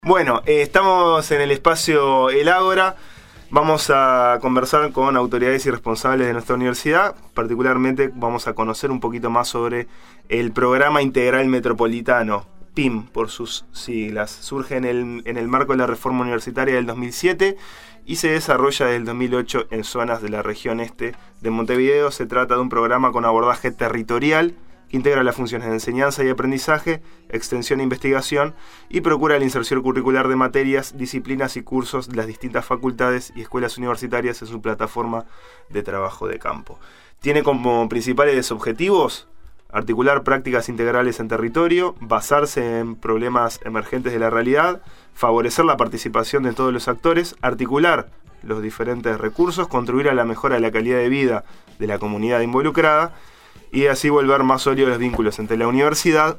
Bueno, estamos en el espacio El Ágora. Vamos a conversar con autoridades y responsables de nuestra universidad. Particularmente vamos a conocer un poquito más sobre el Programa Integral Metropolitano, PIM por sus siglas. Surge en el marco de la reforma universitaria del 2007 y se desarrolla desde el 2008 en zonas de la región este de Montevideo. Se trata de un programa con abordaje territorial que integra las funciones de enseñanza y aprendizaje, extensión e investigación y procura la inserción curricular de materias, disciplinas y cursos de las distintas facultades y escuelas universitarias en su plataforma de trabajo de campo. Tiene como principales objetivos articular prácticas integrales en territorio, basarse en problemas emergentes de la realidad, favorecer la participación de todos los actores, articular los diferentes recursos, contribuir a la mejora de la calidad de vida de la comunidad involucrada y así volver más sólidos los vínculos entre la universidad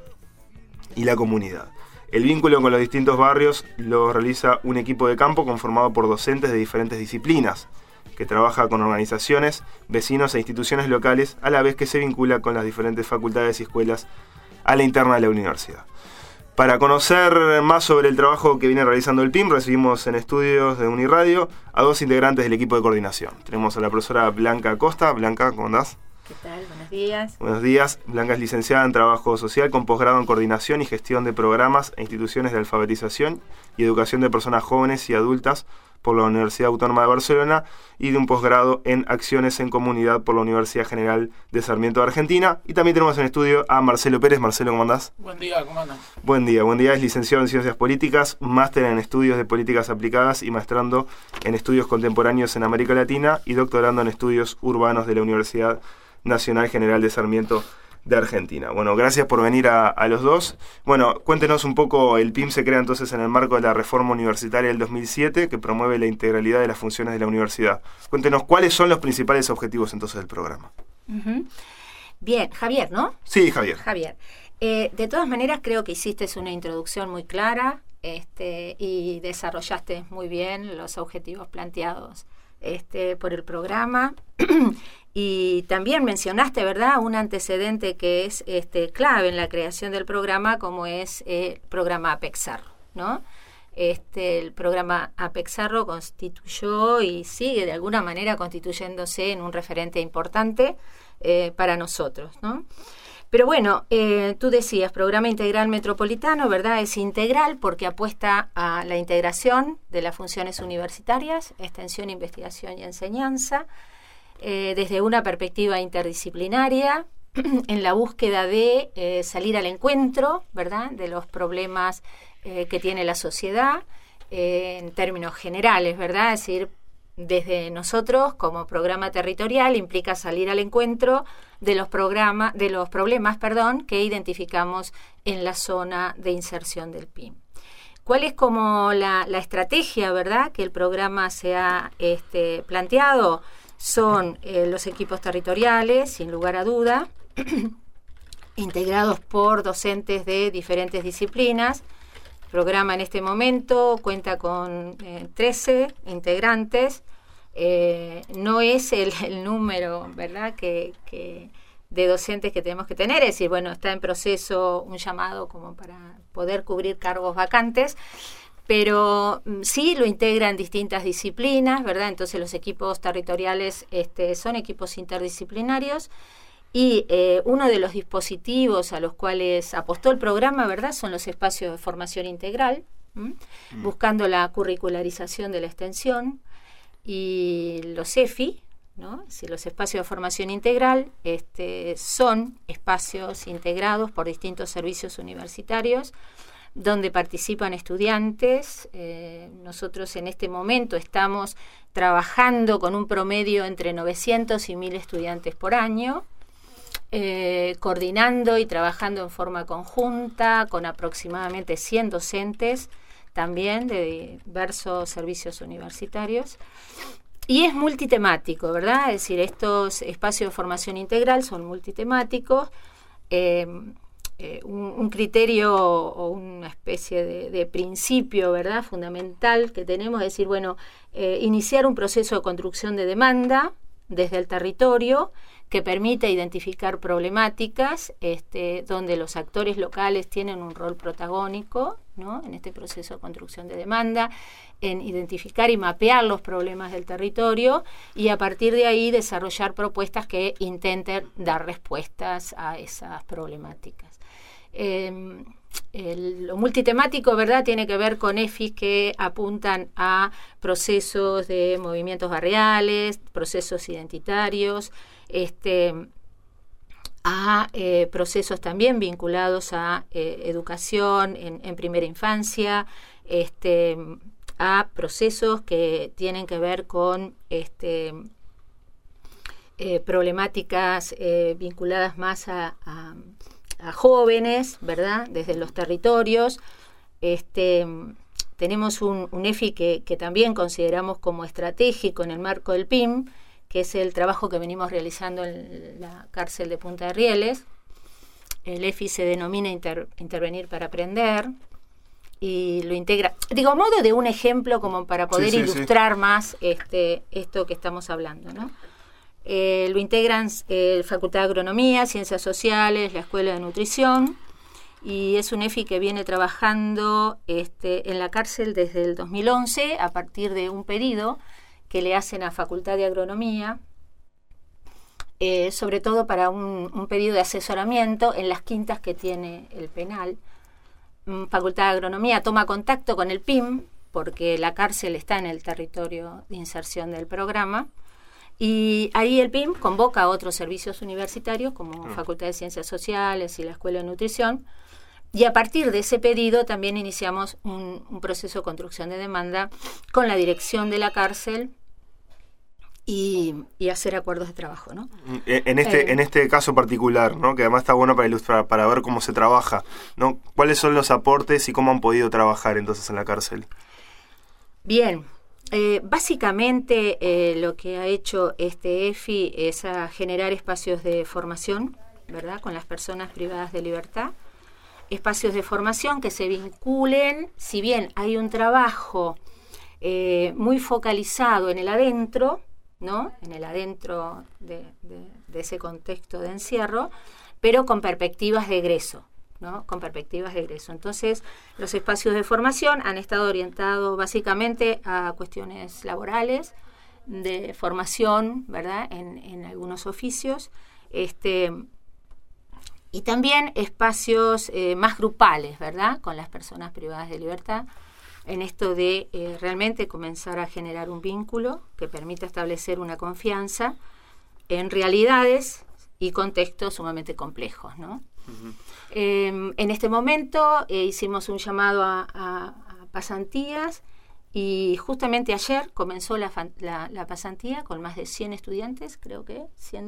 y la comunidad. El vínculo con los distintos barrios lo realiza un equipo de campo conformado por docentes de diferentes disciplinas, que trabaja con organizaciones, vecinos e instituciones locales, a la vez que se vincula con las diferentes facultades y escuelas a la interna de la universidad. Para conocer más sobre el trabajo que viene realizando el PIM, recibimos en estudios de Uniradio a dos integrantes del equipo de coordinación. Tenemos a la profesora Blanca Acosta. Blanca, ¿cómo andás? ¿Qué tal? Buenos días. Buenos días. Blanca es licenciada en Trabajo Social con posgrado en Coordinación y Gestión de Programas e Instituciones de Alfabetización y Educación de Personas Jóvenes y Adultas por la Universidad Autónoma de Barcelona y de un posgrado en Acciones en Comunidad por la Universidad General de Sarmiento de Argentina. Y también tenemos en estudio a Marcelo Pérez. Marcelo, ¿cómo andás? Buen día, ¿cómo andas? Buen día. Es licenciado en Ciencias Políticas, máster en Estudios de Políticas Aplicadas y maestrando en Estudios Contemporáneos en América Latina y doctorando en Estudios Urbanos de la Universidad Nacional General de Sarmiento de Argentina. Bueno, gracias por venir a los dos. Bueno, cuéntenos un poco. El PIM se crea entonces en el marco de la reforma universitaria del 2007 que promueve la integralidad de las funciones de la universidad. Cuéntenos cuáles son los principales objetivos entonces del programa. Uh-huh. Bien, Javier, ¿no? Sí, Javier. De todas maneras creo que hiciste una introducción muy clara y desarrollaste muy bien los objetivos planteados por el programa. Y también mencionaste, ¿verdad?, un antecedente que es clave en la creación del programa, como es el programa APEC-Cerro, ¿no? El programa APEC-Cerro constituyó y sigue de alguna manera constituyéndose en un referente importante para nosotros, ¿no? Pero bueno, tú decías, Programa Integral Metropolitano, ¿verdad? Es integral porque apuesta a la integración de las funciones universitarias, extensión, investigación y enseñanza, desde una perspectiva interdisciplinaria, en la búsqueda de salir al encuentro, ¿verdad?, de los problemas que tiene la sociedad, en términos generales, ¿verdad? Es decir, desde nosotros como programa territorial implica salir al encuentro de los problemas, que identificamos en la zona de inserción del PIM. ¿Cuál es como la estrategia, verdad, que el programa se ha planteado? Son los equipos territoriales, sin lugar a duda, integrados por docentes de diferentes disciplinas. El programa en este momento cuenta con 13 integrantes. No es el número, ¿verdad?, que de docentes que tenemos que tener. Es decir, bueno, está en proceso un llamado como para poder cubrir cargos vacantes, pero sí lo integran distintas disciplinas, ¿verdad? Entonces los equipos territoriales son equipos interdisciplinarios y uno de los dispositivos a los cuales apostó el programa, ¿verdad?, son los espacios de formación integral, buscando la curricularización de la extensión, y los EFI, ¿no? Si los espacios de formación integral son espacios integrados por distintos servicios universitarios donde participan estudiantes. Nosotros en este momento estamos trabajando con un promedio entre 900 y 1000 estudiantes por año, coordinando y trabajando en forma conjunta con aproximadamente 100 docentes también de diversos servicios universitarios. Y es multitemático, ¿verdad? Es decir, estos espacios de formación integral son multitemáticos. Un criterio o una especie de principio, ¿verdad?, fundamental que tenemos es decir, bueno, iniciar un proceso de construcción de demanda, desde el territorio que permite identificar problemáticas donde los actores locales tienen un rol protagónico, ¿no?, en este proceso de construcción de demanda, en identificar y mapear los problemas del territorio y a partir de ahí desarrollar propuestas que intenten dar respuestas a esas problemáticas. Lo multitemático, ¿verdad?, tiene que ver con EFIs que apuntan a procesos de movimientos barriales, procesos identitarios, a procesos también vinculados a educación en primera infancia, a procesos que tienen que ver con problemáticas vinculadas más a jóvenes, ¿verdad?, desde los territorios. Tenemos un EFI que también consideramos como estratégico en el marco del PIM, que es el trabajo que venimos realizando en la cárcel de Punta de Rieles. El EFI se denomina Intervenir para Aprender y lo integra, digo, modo de un ejemplo como para poder ilustrar más esto que estamos hablando, ¿no? Lo integran Facultad de Agronomía, Ciencias Sociales, la Escuela de Nutrición, y es un EFI que viene trabajando en la cárcel desde el 2011 a partir de un pedido que le hacen a Facultad de Agronomía, sobre todo para un pedido de asesoramiento en las quintas que tiene el penal. Facultad de Agronomía toma contacto con el PIM, porque la cárcel está en el territorio de inserción del programa, y ahí el PIM convoca a otros servicios universitarios como Facultad de Ciencias Sociales y la Escuela de Nutrición, y a partir de ese pedido también iniciamos un proceso de construcción de demanda con la dirección de la cárcel y hacer acuerdos de trabajo, ¿no? En este caso particular, ¿no?, que además está bueno para ilustrar, para ver cómo se trabaja, ¿no?, ¿cuáles son los aportes y cómo han podido trabajar entonces en la cárcel? Bien, básicamente lo que ha hecho este EFI es a generar espacios de formación, ¿verdad?, con las personas privadas de libertad, espacios de formación que se vinculen, si bien hay un trabajo muy focalizado en el adentro, ¿no?, en el adentro de ese contexto de encierro, pero con perspectivas de egreso, ¿no?, con perspectivas de egreso. Entonces, los espacios de formación han estado orientados básicamente a cuestiones laborales, de formación, ¿verdad?, en algunos oficios, y también espacios más grupales, ¿verdad?, con las personas privadas de libertad, en esto de realmente comenzar a generar un vínculo que permita establecer una confianza en realidades y contextos sumamente complejos, ¿no? Uh-huh. En este momento hicimos un llamado a pasantías y justamente ayer comenzó la pasantía con más de 100 estudiantes, creo que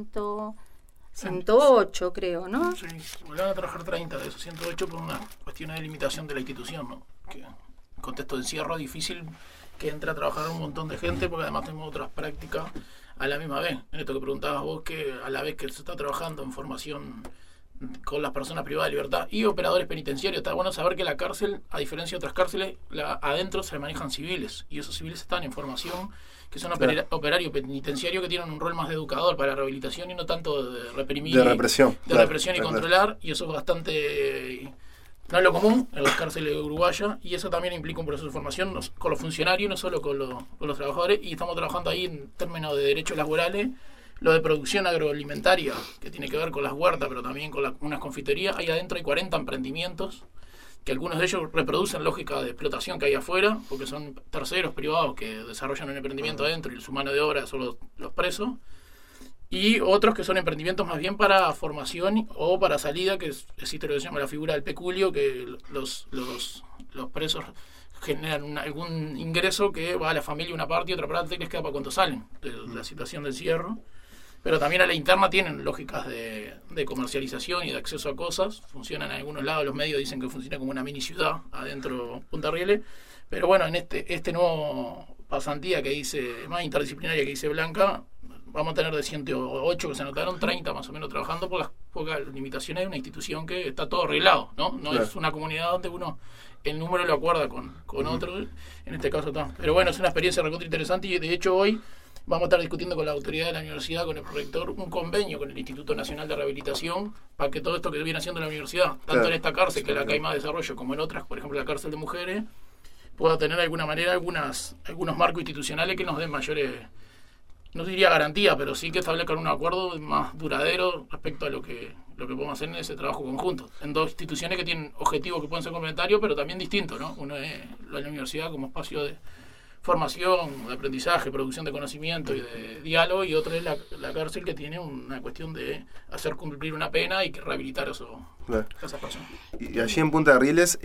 108, creo, ¿no? Sí, van a trabajar 30 de esos 108 por una cuestión de limitación de la institución, ¿no? Que en contexto de encierro es difícil que entre a trabajar un montón de gente porque además tenemos otras prácticas a la misma vez. En esto que preguntabas vos, que a la vez que se está trabajando en formación con las personas privadas de libertad y operadores penitenciarios, está bueno saber que la cárcel, a diferencia de otras cárceles, adentro se manejan civiles y esos civiles están en formación, que son operarios penitenciarios que tienen un rol más de educador para la rehabilitación y no tanto de reprimir, de represión y controlar, y eso es bastante no es lo común en las cárceles uruguayas, y eso también implica un proceso de formación con los funcionarios, no solo con los trabajadores, y estamos trabajando ahí en términos de derechos laborales, lo de producción agroalimentaria, que tiene que ver con las huertas, pero también con unas confiterías. Ahí adentro hay 40 emprendimientos, que algunos de ellos reproducen lógica de explotación que hay afuera, porque son terceros privados que desarrollan un emprendimiento adentro y su mano de obra son los presos, y otros que son emprendimientos más bien para formación o para salida, que existe lo que se llama la figura del peculio, que los presos generan algún ingreso que va a la familia una parte y otra parte les queda para cuando salen de la situación de encierro. Pero también a la interna tienen lógicas de comercialización y de acceso a cosas. Funcionan en algunos lados, los medios dicen que funciona como una mini ciudad adentro Punta Rieles. Pero bueno, en este nuevo pasantía que dice, más interdisciplinaria que dice Blanca, vamos a tener de 108 que se anotaron, 30 más o menos trabajando por las pocas limitaciones de una institución que está todo arreglado, ¿no? No claro. Es una comunidad donde uno el número lo acuerda con otro, en este caso está. Pero bueno, es una experiencia recontra interesante y de hecho hoy vamos a estar discutiendo con la autoridad de la universidad, con el prorector, un convenio con el Instituto Nacional de Rehabilitación para que todo esto que viene haciendo la universidad, tanto en esta cárcel, que es la que hay más desarrollo, como en otras, por ejemplo la cárcel de mujeres, pueda tener de alguna manera algunos marcos institucionales que nos den mayores, no diría garantía, pero sí que establezcan un acuerdo más duradero respecto a lo que podemos hacer en ese trabajo conjunto. En dos instituciones que tienen objetivos que pueden ser complementarios, pero también distintos, ¿no? Uno es la universidad como espacio de formación, de aprendizaje, producción de conocimiento y de diálogo, y otro es la cárcel, que tiene una cuestión de hacer cumplir una pena y que rehabilitar claro. esas personas. Y allí en Punta de Rieles,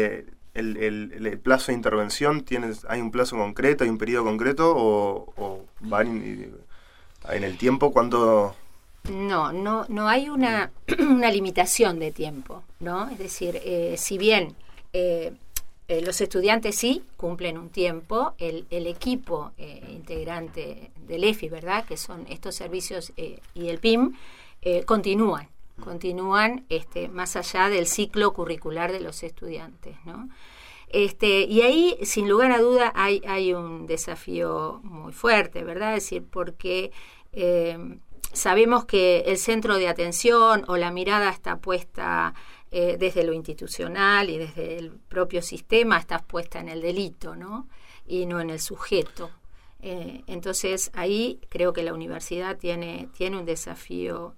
el plazo de intervención, ¿hay un plazo concreto, hay un periodo concreto o van en el tiempo? ¿Cuánto? No hay una limitación de tiempo, ¿no? Es decir, si bien los estudiantes sí cumplen un tiempo, el equipo integrante del EFI, ¿verdad?, que son estos servicios y el PIM, continúan más allá del ciclo curricular de los estudiantes, ¿no? Y ahí, sin lugar a duda, hay un desafío muy fuerte, ¿verdad? Es decir, porque sabemos que el centro de atención o la mirada está puesta desde lo institucional y desde el propio sistema, está puesta en el delito, ¿no? Y no en el sujeto. Entonces, ahí creo que la universidad tiene un desafío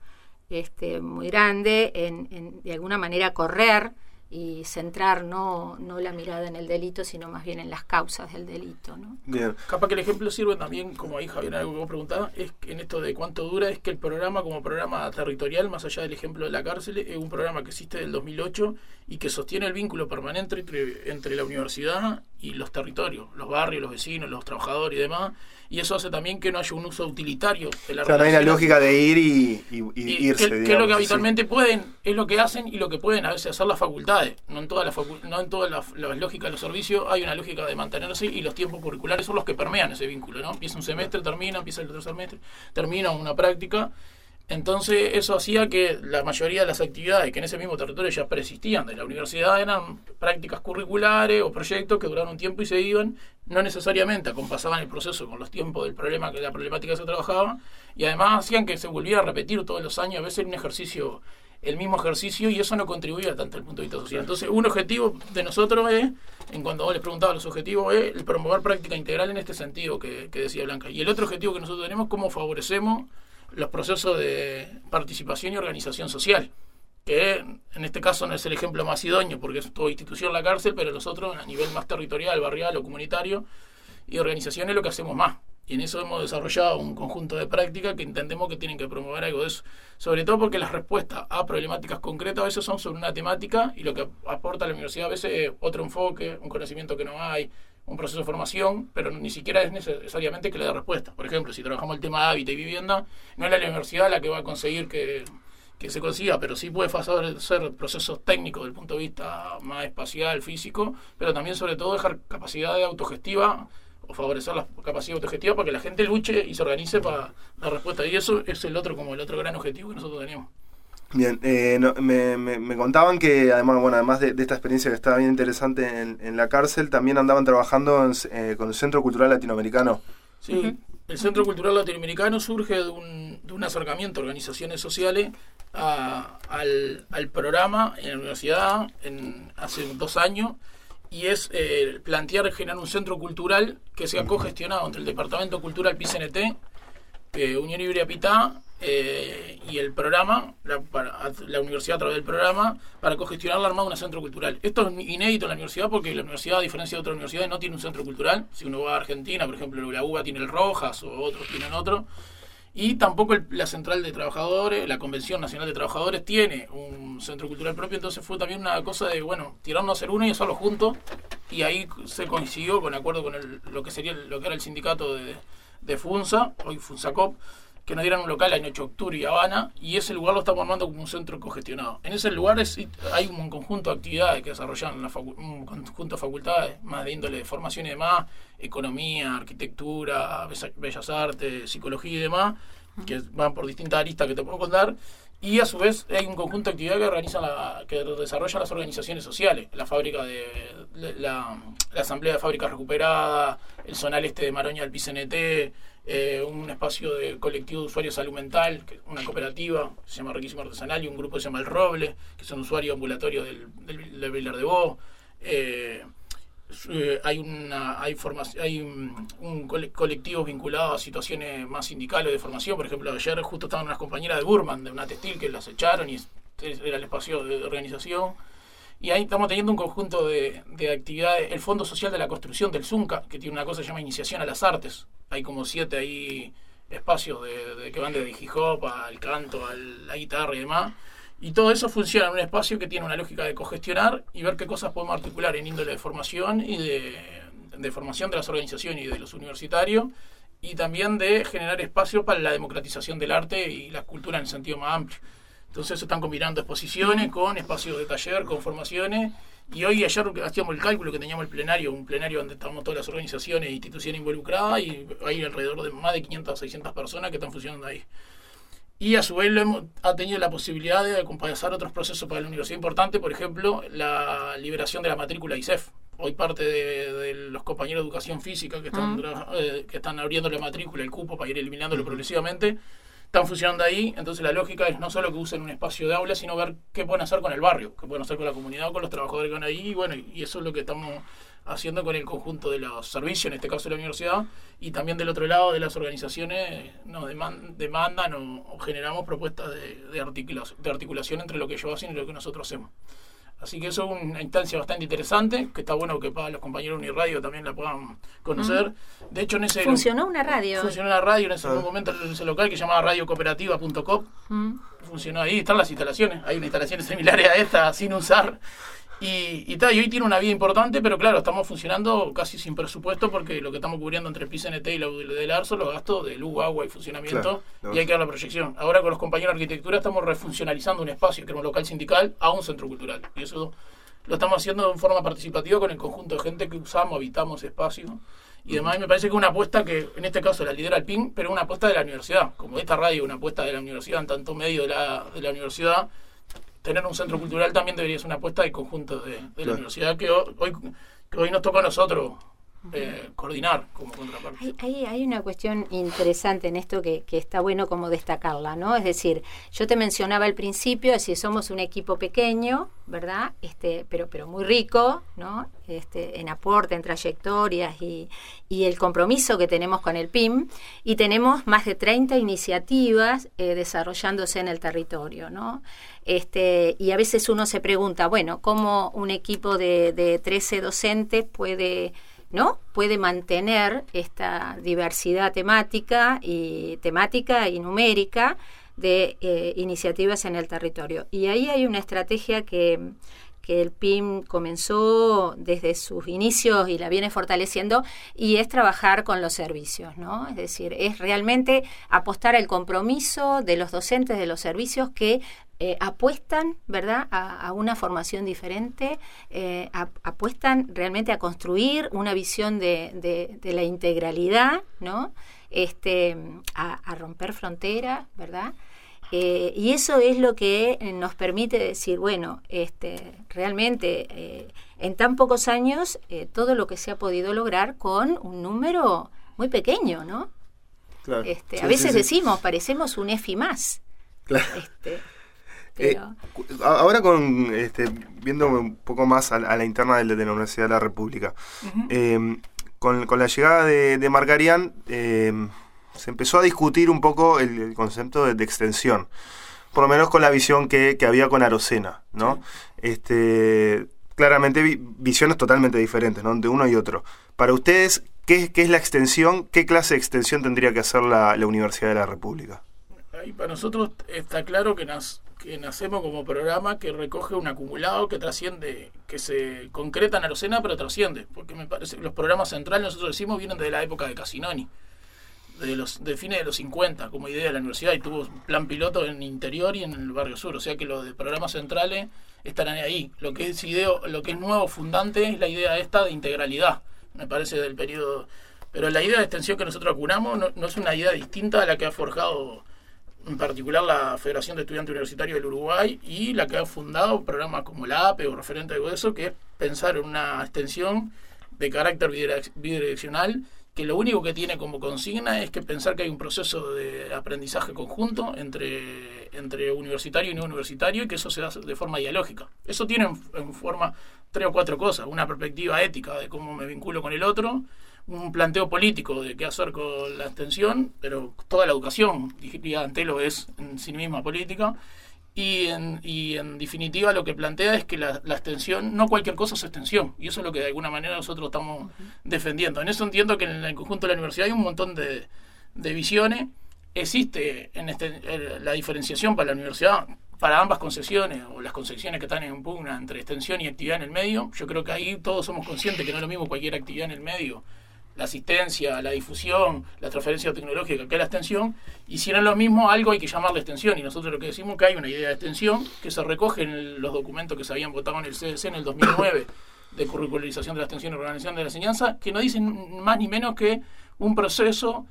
muy grande en de alguna manera correr y centrar no la mirada en el delito, sino más bien en las causas del delito, ¿no? Bien. Capaz que el ejemplo sirve también, como ahí Javier, algo que vos preguntabas, es que en esto de cuánto dura, es que el programa como programa territorial, más allá del ejemplo de la cárcel, es un programa que existe del 2008 y que sostiene el vínculo permanente entre la universidad y los territorios, los barrios, los vecinos, los trabajadores y demás, y eso hace también que no haya un uso utilitario de la relación. No hay una lógica de ir y irse, digamos, que es lo que habitualmente pueden, es lo que hacen y lo que pueden a veces hacer las facultades. No en todas las lógicas de los servicios hay una lógica de mantenerse, y los tiempos curriculares son los que permean ese vínculo, ¿no? Empieza un semestre, empieza el otro semestre, termina una práctica. Entonces eso hacía que la mayoría de las actividades que en ese mismo territorio ya persistían de la universidad eran prácticas curriculares o proyectos que duraron un tiempo y se iban, no necesariamente acompasaban el proceso con los tiempos del problema, que la problemática se trabajaba, y además hacían que se volviera a repetir todos los años, a veces el mismo ejercicio, y eso no contribuía tanto al punto de vista social. Entonces, un objetivo de nosotros es, en cuanto vos les preguntabas los objetivos, es el promover práctica integral en este sentido que decía Blanca. Y el otro objetivo que nosotros tenemos es cómo favorecemos los procesos de participación y organización social, que en este caso no es el ejemplo más idóneo porque es toda institución la cárcel, pero nosotros a nivel más territorial, barrial o comunitario y organización es lo que hacemos más. Y en eso hemos desarrollado un conjunto de prácticas que entendemos que tienen que promover algo de eso. Sobre todo porque las respuestas a problemáticas concretas a veces son sobre una temática, y lo que aporta la universidad a veces es otro enfoque, un conocimiento que no hay, un proceso de formación, pero ni siquiera es necesariamente que le dé respuesta. Por ejemplo, si trabajamos el tema de hábitat y vivienda, no es la universidad la que va a conseguir que se consiga, pero sí puede hacer procesos técnicos desde el punto de vista más espacial, físico, pero también sobre todo dejar capacidad de autogestiva o favorecer la capacidad autogestiva para que la gente luche y se organice para dar respuesta. Y eso es el otro gran objetivo que nosotros tenemos. Bien, me contaban que además de esta experiencia que estaba bien interesante en la cárcel, también andaban trabajando con el Centro Cultural Latinoamericano. Sí, el Centro Cultural Latinoamericano surge de un acercamiento a organizaciones sociales al programa en la universidad hace 2 años, y es plantear generar un centro cultural que sea cogestionado entre el Departamento Cultural PICNT, Unión Híbrida Pitá, y el programa, la universidad a través del programa, para cogestionar la armada de un centro cultural. Esto es inédito en la universidad porque la universidad, a diferencia de otras universidades, no tiene un centro cultural. Si uno va a Argentina, por ejemplo, la UBA tiene el Rojas o otros tienen otro. Y tampoco la Central de Trabajadores, la Convención Nacional de Trabajadores, tiene un centro cultural propio. Entonces fue también una cosa de, tirarnos a hacer uno y hacerlo juntos. Y ahí se coincidió con acuerdo con lo que era el sindicato de FUNSA, hoy FUNSACOP, que nos dieran un local en 8 de octubre y Habana, y ese lugar lo estamos armando como un centro cogestionado. En ese lugar hay un conjunto de actividades que desarrollan un conjunto de facultades, más de índole de formación y demás, economía, arquitectura, bellas artes, psicología y demás, que van por distintas aristas que te puedo contar, y a su vez hay un conjunto de actividades que desarrollan las organizaciones sociales, la fábrica la asamblea de fábricas recuperadas, el zonal de Maroña del PCNT, un espacio de colectivo de usuarios salud mental, una cooperativa que se llama Riquísimo Artesanal, y un grupo que se llama El Roble, que son usuarios ambulatorios del Vilar de Bo. Hay un colectivo vinculado a situaciones más sindicales de formación. Por ejemplo, ayer justo estaban unas compañeras de Burman, de una textil, que las echaron y era el espacio de organización. Y ahí estamos teniendo un conjunto de actividades. El Fondo Social de la Construcción del ZUNCA, que tiene una cosa que se llama Iniciación a las Artes. Hay como 7 ahí espacios que van desde hip hop al canto, a la guitarra y demás. Y todo eso funciona en un espacio que tiene una lógica de cogestionar y ver qué cosas podemos articular en índole de formación y de formación de las organizaciones y de los universitarios, y también de generar espacio para la democratización del arte y la cultura en el sentido más amplio. Entonces se están combinando exposiciones con espacios de taller, con formaciones. Y ayer hacíamos el cálculo que teníamos un plenario donde estábamos todas las organizaciones e instituciones involucradas, y hay alrededor de más de 500 o 600 personas que están funcionando ahí. Y a su vez ha tenido la posibilidad de acompañar otros procesos para la universidad importantes, por ejemplo, la liberación de la matrícula ISEF. Hoy parte de los compañeros de educación física que están abriendo la matrícula, el cupo, para ir eliminándolo progresivamente, están funcionando ahí. Entonces la lógica es no solo que usen un espacio de aula, sino ver qué pueden hacer con el barrio, qué pueden hacer con la comunidad, con los trabajadores que van ahí. Y bueno, y eso es lo que estamos haciendo con el conjunto de los servicios, en este caso de la universidad, y también del otro lado de las organizaciones nos demandan o generamos propuestas de articulación entre lo que ellos hacen y lo que nosotros hacemos. Así que eso es una instancia bastante interesante, que está bueno que para los compañeros de Uniradio también la puedan conocer. De hecho, funcionó una radio en ese momento en ese local que se llamaba radiocooperativa.com. Funcionó ahí, están las instalaciones, hay unas instalaciones similares a esta sin usar. Y hoy tiene una vida importante, pero claro, estamos funcionando casi sin presupuesto, porque lo que estamos cubriendo entre el PCNT y la UDELAR son los gastos de luz, agua y funcionamiento, claro, y hay que dar la proyección. Ahora con los compañeros de arquitectura estamos refuncionalizando un espacio que era un local sindical a un centro cultural, y eso lo estamos haciendo de forma participativa con el conjunto de gente que usamos, habitamos espacio y demás. Y me parece que una apuesta que en este caso la lidera el PIN, pero una apuesta de la universidad, como esta radio, una apuesta de la universidad, en tanto medio de la universidad. Tener un centro cultural también debería ser una apuesta del conjunto de la universidad, que hoy nos toca a nosotros coordinar como contraparte. Hay una cuestión interesante en esto que está bueno como destacarla, ¿no? Es decir, yo te mencionaba al principio, es decir, somos un equipo pequeño, ¿verdad? Pero muy rico, ¿no? En aporte, en trayectorias y el compromiso que tenemos con el PIM, y tenemos más de 30 iniciativas desarrollándose en el territorio, ¿no? Y a veces uno se pregunta, bueno, ¿cómo un equipo de 13 docentes puede mantener esta diversidad temática y numérica de iniciativas en el territorio? Y ahí hay una estrategia que el PIM comenzó desde sus inicios y la viene fortaleciendo, y es trabajar con los servicios, ¿no? Es decir, es realmente apostar al compromiso de los docentes de los servicios que apuestan, ¿verdad?, a una formación diferente, apuestan realmente a construir una visión de la integralidad, ¿no? A romper fronteras, ¿verdad? Y eso es lo que nos permite decir, bueno, realmente en tan pocos años todo lo que se ha podido lograr con un número muy pequeño, ¿no? Claro. A veces decimos, parecemos un EFI más. Claro. Pero ahora viendo un poco más a la interna de la Universidad de la República, con la llegada de Markarian, se empezó a discutir un poco el concepto de extensión, por lo menos con la visión que había con Arocena, ¿no? Claramente visiones totalmente diferentes, ¿no?, de uno y otro. Para ustedes, ¿qué es la extensión? ¿Qué clase de extensión tendría que hacer la Universidad de la República? Ahí para nosotros está claro que nacemos como programa que recoge un acumulado que trasciende, que se concreta en Arocena, pero trasciende, porque me parece que los programas centrales, nosotros decimos, vienen de la época de Casinoni, de fines de los 50 como idea de la universidad, y tuvo un plan piloto en el interior y en el barrio sur, o sea que los de programas centrales estarán ahí. Lo que es nuevo, fundante, es la idea esta de integralidad, me parece, del periodo. Pero la idea de extensión que nosotros acunamos no es una idea distinta a la que ha forjado en particular la Federación de Estudiantes Universitarios del Uruguay, y la que ha fundado programas como la APE o referente de eso, que es pensar en una extensión de carácter bidireccional que lo único que tiene como consigna es que pensar que hay un proceso de aprendizaje conjunto entre universitario y no universitario, y que eso se da de forma dialógica. Eso tiene en forma 3 o 4 cosas: una perspectiva ética de cómo me vinculo con el otro, un planteo político de qué hacer con la abstención, pero toda la educación, diría Antelo, es en sí misma política. Y en definitiva lo que plantea es que la abstención, no cualquier cosa es abstención, y eso es lo que de alguna manera nosotros estamos defendiendo. En eso entiendo que en el conjunto de la universidad hay un montón de visiones. Existe la diferenciación para la universidad, para ambas concepciones, o las concepciones que están en pugna entre extensión y actividad en el medio. Yo creo que ahí todos somos conscientes que no es lo mismo cualquier actividad en el medio, la asistencia, la difusión, la transferencia tecnológica, que la extensión, y si no es lo mismo, algo hay que llamarle extensión, y nosotros lo que decimos es que hay una idea de extensión que se recoge en los documentos que se habían votado en el CDC en el 2009 de curricularización de la extensión y organización de la enseñanza, que no dicen más ni menos que un proceso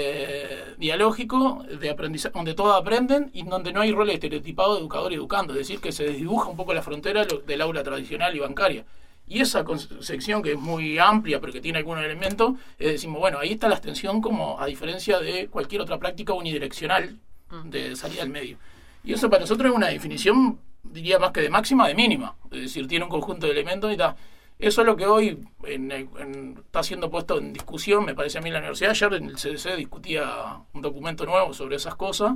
dialógico de aprendizaje, donde todos aprenden y donde no hay rol estereotipado de educador y educando, es decir, que se desdibuja un poco la frontera del aula tradicional y bancaria. Y esa concepción, que es muy amplia pero que tiene algunos elementos, decimos, bueno, ahí está la abstención, como a diferencia de cualquier otra práctica unidireccional de salida al medio. Y eso para nosotros es una definición, diría, más que de máxima, de mínima. Es decir, tiene un conjunto de elementos y tal. Eso es lo que hoy está siendo puesto en discusión, me parece a mí, en la universidad. Ayer en el CDC discutía un documento nuevo sobre esas cosas,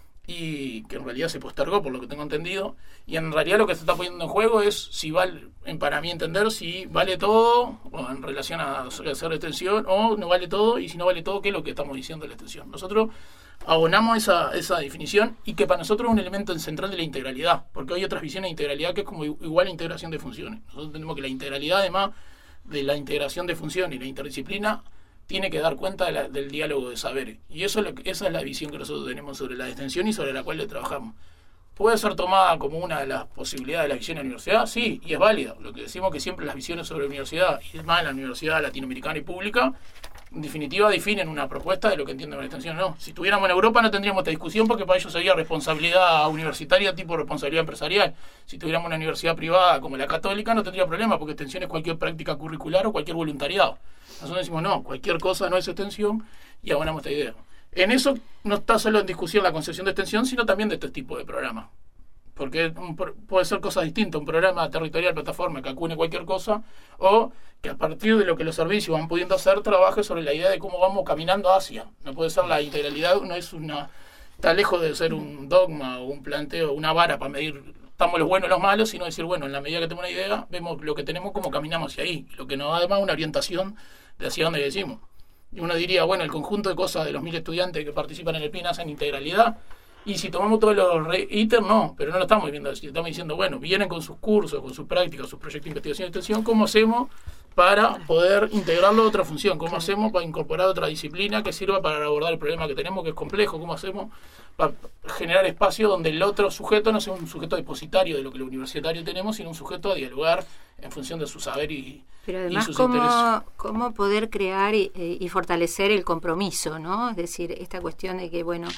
y que en realidad se postergó, por lo que tengo entendido, y en realidad lo que se está poniendo en juego es si vale, para mí entender, si vale todo en relación a hacer extensión, o no vale todo, y si no vale todo, qué es lo que estamos diciendo de la extensión. Nosotros abonamos esa definición, y que para nosotros es un elemento central de la integralidad, porque hay otras visiones de integralidad que es como igual a integración de funciones. Nosotros entendemos que la integralidad, además de la integración de funciones y la interdisciplina, tiene que dar cuenta del diálogo de saberes. Y esa es la visión que nosotros tenemos sobre la extensión y sobre la cual le trabajamos. ¿Puede ser tomada como una de las posibilidades de la visión de la universidad? Sí, y es válida. Lo que decimos que siempre las visiones sobre la universidad, y más en la universidad latinoamericana y pública, en definitiva definen una propuesta de lo que entienden la extensión o no. Si estuviéramos en Europa no tendríamos esta discusión, porque para ellos sería responsabilidad universitaria tipo responsabilidad empresarial. Si tuviéramos una universidad privada como la católica no tendría problema, porque extensión es cualquier práctica curricular o cualquier voluntariado. Nosotros decimos, no, cualquier cosa no es extensión, y abonamos esta idea. En eso no está solo en discusión la concepción de extensión, sino también de este tipo de programas. Porque puede ser cosas distintas, un programa territorial, plataforma, que acune cualquier cosa, o que a partir de lo que los servicios van pudiendo hacer, trabaje sobre la idea de cómo vamos caminando hacia. No puede ser la integralidad, no es está lejos de ser un dogma o un planteo, una vara para medir estamos los buenos y los malos, sino decir, bueno, en la medida que tenemos una idea, vemos lo que tenemos, cómo caminamos hacia ahí, lo que nos da además una orientación de hacia dónde decimos. Y uno diría, bueno, el conjunto de cosas de los 1000 estudiantes que participan en el PIN hacen integralidad, y si tomamos todos los ITER, no, pero no lo estamos viendo así. Estamos diciendo, bueno, vienen con sus cursos, con sus prácticas, sus proyectos de investigación y extensión, ¿cómo hacemos para poder integrarlo a otra función? ¿Cómo hacemos para incorporar otra disciplina que sirva para abordar el problema que tenemos, que es complejo? ¿Cómo hacemos para generar espacio donde el otro sujeto no sea un sujeto depositario de lo que el universitario tenemos, sino un sujeto a dialogar en función de su saber y pero además, sus intereses? ¿cómo poder crear y fortalecer el compromiso, ¿no? Es decir, esta cuestión de que, bueno,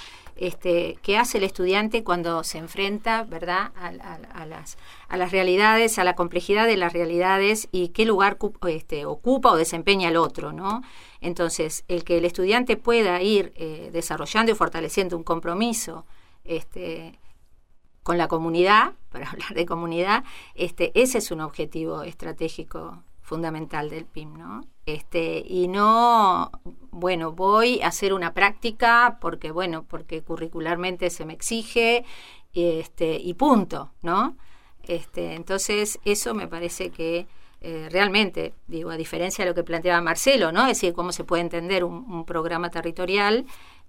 ¿qué hace el estudiante cuando se enfrenta, verdad, a las realidades, a la complejidad de las realidades, y qué lugar ocupa o desempeña el otro, ¿no? Entonces, el que el estudiante pueda ir desarrollando y fortaleciendo un compromiso con la comunidad, para hablar de comunidad, ese es un objetivo estratégico fundamental del PIM, ¿no? Y no, bueno, voy a hacer una práctica porque curricularmente se me exige, y punto, ¿no? Entonces, eso me parece que realmente, digo, a diferencia de lo que planteaba Marcelo, ¿no? Es decir, cómo se puede entender un programa territorial,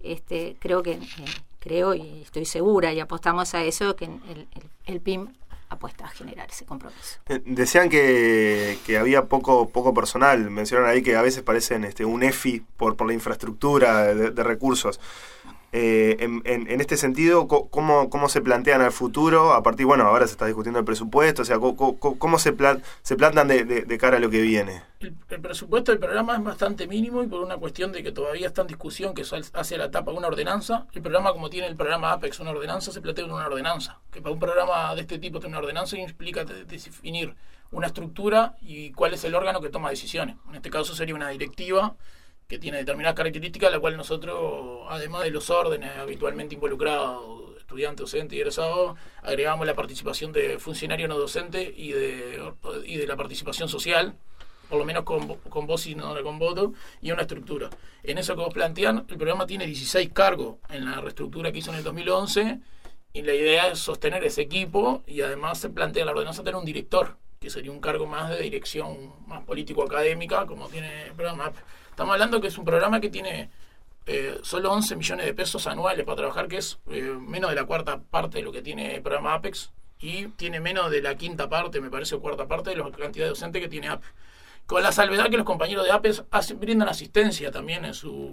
creo y estoy segura, y apostamos a eso, que el PIM apuesta a generar ese compromiso. Decían que había poco personal. Mencionaron ahí que a veces parecen un EFI por la infraestructura de recursos. En este sentido, ¿cómo se plantean al futuro? A partir, bueno, ahora se está discutiendo el presupuesto, o sea, ¿cómo se plantan de cara a lo que viene? El presupuesto del programa es bastante mínimo, y por una cuestión de que todavía está en discusión, que hace la etapa una ordenanza. El programa, como tiene el programa APEX una ordenanza, se plantea una ordenanza, que para un programa de este tipo tener una ordenanza implica definir una estructura y cuál es el órgano que toma decisiones. En este caso sería una directiva que tiene determinadas características, a la cual nosotros, además de los órdenes habitualmente involucrados, estudiante, docente y egresado, agregamos la participación de funcionario no docente y de la participación social, por lo menos con voz y no con voto, y una estructura. En eso que vos plantean, el programa tiene 16 cargos en la reestructura que hizo en el 2011, y la idea es sostener ese equipo, y además se plantea la ordenanza tener un director, que sería un cargo más de dirección más político-académica, como tiene el programa. Estamos hablando que es un programa que tiene solo 11 millones de pesos anuales para trabajar, que es menos de la cuarta parte de lo que tiene el programa APEX, y tiene menos de la quinta parte, me parece, o cuarta parte de la cantidad de docentes que tiene APEX. Con la salvedad que los compañeros de APEX brindan asistencia también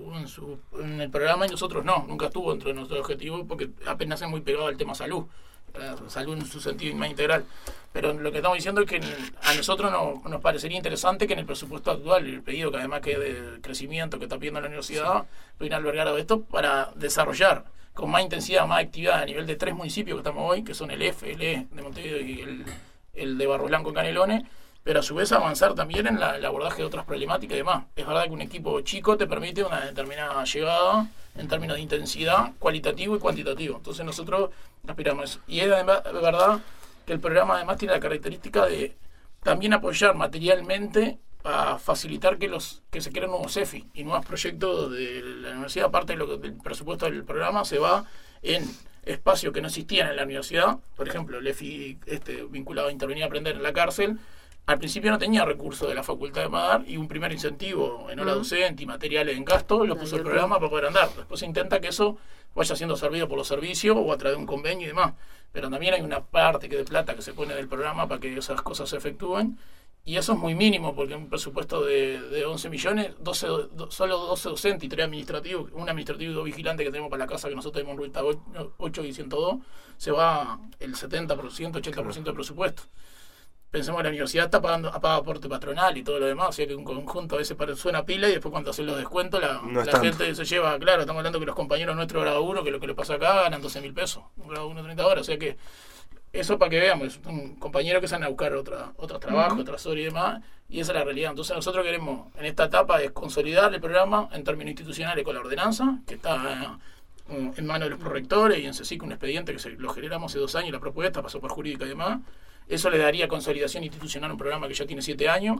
en el programa, y nosotros no, nunca estuvo dentro de nuestro objetivo, porque APEX nace muy pegado al tema salud en su sentido más integral. Pero lo que estamos diciendo es que a nosotros nos parecería interesante que en el presupuesto actual, el pedido que además que de crecimiento que está pidiendo la universidad, pudieran albergar esto para desarrollar con más intensidad, más actividad a nivel de 3 municipios que estamos hoy, que son el F, el E de Montevideo y el de Barro Blanco, Canelones, pero a su vez avanzar también en el abordaje de otras problemáticas y demás. Es verdad que un equipo chico te permite una determinada llegada en términos de intensidad, cualitativo y cuantitativo. Entonces nosotros aspiramos a eso. Y es además, de verdad que el programa además tiene la característica de también apoyar materialmente a facilitar que se creen nuevos CEFI y nuevos proyectos de la universidad. Aparte del presupuesto del programa se va en espacios que no existían en la universidad. Por ejemplo, el EFI vinculado a intervenir y aprender en la cárcel. Al principio no tenía recursos de la Facultad de Madar, y un primer incentivo en hora docente y materiales en gasto lo puso el programa para poder andar. Después se intenta que eso vaya siendo servido por los servicios o a través de un convenio y demás. Pero también hay una parte de plata que se pone del programa para que esas cosas se efectúen, y eso es muy mínimo, porque un presupuesto de 11 millones, solo 12 docentes y 3 administrativos, un administrativo y 2 vigilantes que tenemos para la casa, que nosotros tenemos en Ruta 8 y 102, se va el 70%, 80% del presupuesto. Pensemos que la universidad paga aporte patronal y todo lo demás, o sea que un conjunto a veces suena pila, y después cuando hacen los descuentos la gente se lleva, claro, estamos hablando que los compañeros nuestros grado 1, que lo que les pasa acá, ganan 12.000 pesos, un grado 1 30 horas, o sea que eso para que veamos, es un compañero que se van a buscar otros trabajos, otras horas y demás, y esa es la realidad. Entonces nosotros queremos en esta etapa es consolidar el programa en términos institucionales con la ordenanza, que está en manos de los prorectores, y en CECIC un expediente que lo generamos hace 2 años, la propuesta pasó por jurídica y demás. Eso le daría consolidación institucional a un programa que ya tiene 7 años.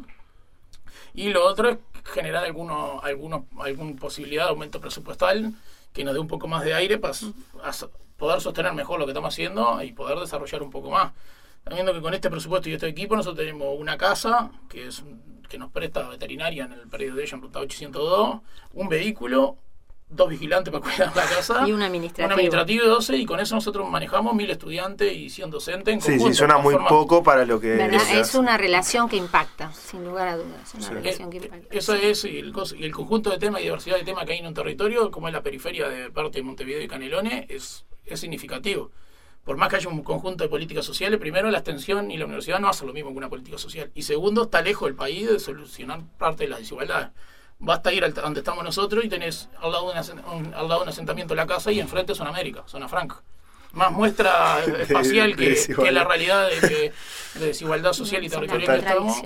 Y lo otro es generar alguna posibilidad de aumento presupuestal que nos dé un poco más de aire para poder sostener mejor lo que estamos haciendo y poder desarrollar un poco más. Están viendo que con este presupuesto y este equipo nosotros tenemos una casa que nos presta veterinaria en el predio de ella en Ruta 802, un vehículo, 2 vigilantes para cuidar la casa y un administrativo. Un administrativo de 12, y con eso nosotros manejamos 1.000 estudiantes y 100 docentes en conjunto. Sí, suena muy poco para lo que es una relación que impacta, sin lugar a dudas. Una relación que impacta. Eso es, y el conjunto de temas y diversidad de temas que hay en un territorio, como es la periferia de parte de Montevideo y Canelones, es significativo. Por más que haya un conjunto de políticas sociales, primero la extensión y la universidad no hacen lo mismo que una política social. Y segundo, está lejos del país de solucionar parte de las desigualdades. Basta ir donde estamos nosotros y tenés al lado de un asentamiento la casa, y enfrente Zona América, Zona Franca. Más muestra espacial que la realidad de desigualdad social y territorial que estamos.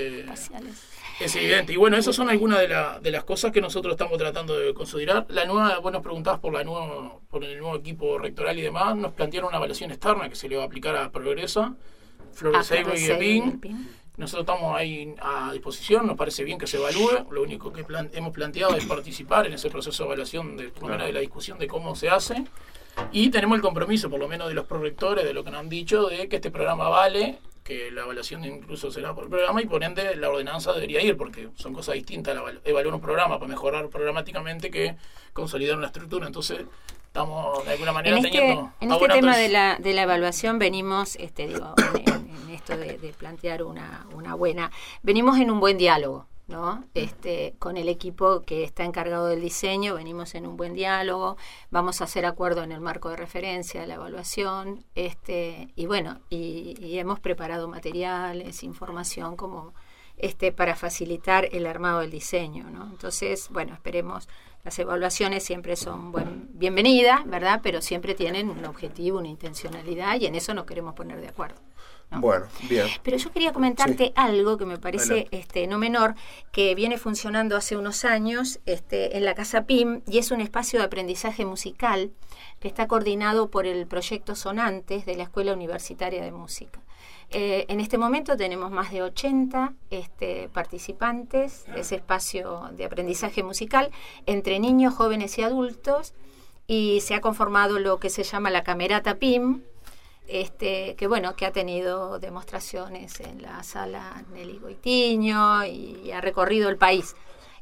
Es evidente. Y bueno, esas son algunas de las cosas que nosotros estamos tratando de considerar. Vos nos preguntás por el nuevo equipo rectoral y demás. Nos plantearon una evaluación externa que se le va a aplicar a Progresa, Flores Seibo y Epín. Nosotros estamos ahí a disposición, nos parece bien que se evalúe. Lo único que hemos planteado es participar en ese proceso de evaluación, de la discusión de cómo se hace. Y tenemos el compromiso, por lo menos de los prorectores, de lo que nos han dicho, de que este programa vale, que la evaluación incluso será por el programa, y por ende la ordenanza debería ir, porque son cosas distintas evaluar un programa para mejorar programáticamente que consolidar una estructura. Entonces estamos de alguna manera teniendo... En este tema de la evaluación venimos, en esto de plantear una buena... Venimos en un buen diálogo, ¿no? Con el equipo que está encargado del diseño, venimos en un buen diálogo, vamos a hacer acuerdo en el marco de referencia de la evaluación, y bueno, y hemos preparado materiales, información, como para facilitar el armado del diseño, ¿no? Entonces, bueno, esperemos. Las evaluaciones siempre son bienvenidas, ¿verdad? Pero siempre tienen un objetivo, una intencionalidad, y en eso nos queremos poner de acuerdo, ¿no? Bueno, bien. Pero yo quería comentarte algo que me parece no menor, que viene funcionando hace unos años en la Casa PIM, y es un espacio de aprendizaje musical que está coordinado por el proyecto Sonantes de la Escuela Universitaria de Música. En este momento tenemos más de 80 participantes de ese espacio de aprendizaje musical entre niños, jóvenes y adultos, y se ha conformado lo que se llama la Camerata PIM, que ha tenido demostraciones en la sala Nelly Goitiño y ha recorrido el país.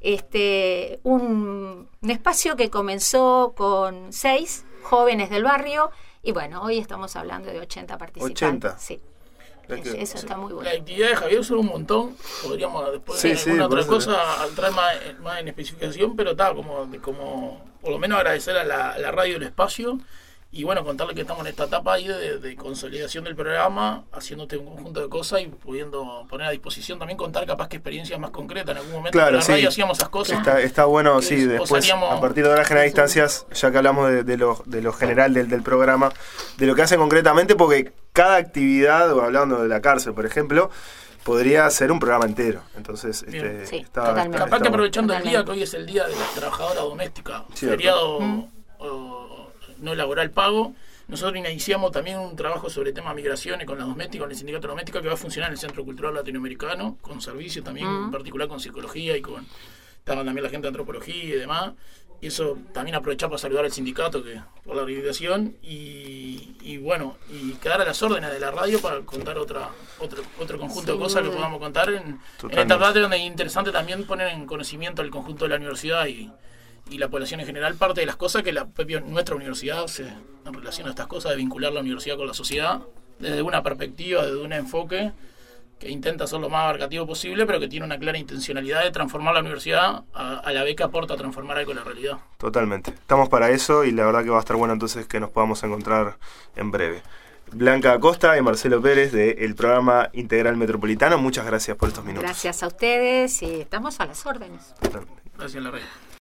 Un espacio que comenzó con 6 jóvenes del barrio, y bueno, hoy estamos hablando de 80 participantes. 80. Sí. Eso está muy bueno. La actividad de Javier son un montón. Podríamos después de alguna otra cosa entrar más en especificación, pero está como por lo menos agradecer a la radio el espacio y bueno, contarle que estamos en esta etapa ahí de consolidación del programa, haciéndote un conjunto de cosas y pudiendo poner a disposición también, contar capaz que experiencias más concretas. En algún momento en la radio hacíamos esas cosas. Está bueno, sí, después a partir de ahora generar instancias, ya que hablamos de lo general del programa, de lo que hacen concretamente, porque cada actividad, o hablando de la cárcel, por ejemplo, podría ser un programa entero. Entonces, capaz que aprovechando el día, que hoy es el día de la trabajadora doméstica, feriado no laboral pago, nosotros iniciamos también un trabajo sobre temas de migraciones con las domésticas, con el sindicato doméstica, que va a funcionar en el Centro Cultural Latinoamericano, con servicios también, en particular con psicología y con también la gente de antropología y demás. Y eso también aprovechar para saludar al sindicato por la organización y bueno, y quedar a las órdenes de la radio para contar otro conjunto de cosas que podamos contar en esta parte, donde es interesante también poner en conocimiento el conjunto de la universidad y la población en general, parte de las cosas que nuestra universidad hace en relación a estas cosas, de vincular la universidad con la sociedad desde una perspectiva, desde un enfoque que intenta ser lo más abarcativo posible, pero que tiene una clara intencionalidad de transformar la universidad a la vez que aporta a transformar algo en la realidad. Totalmente. Estamos para eso y la verdad que va a estar bueno entonces que nos podamos encontrar en breve. Blanca Acosta y Marcelo Pérez del programa Integral Metropolitano, muchas gracias por estos minutos. Gracias a ustedes y estamos a las órdenes. Totalmente. Gracias a la red.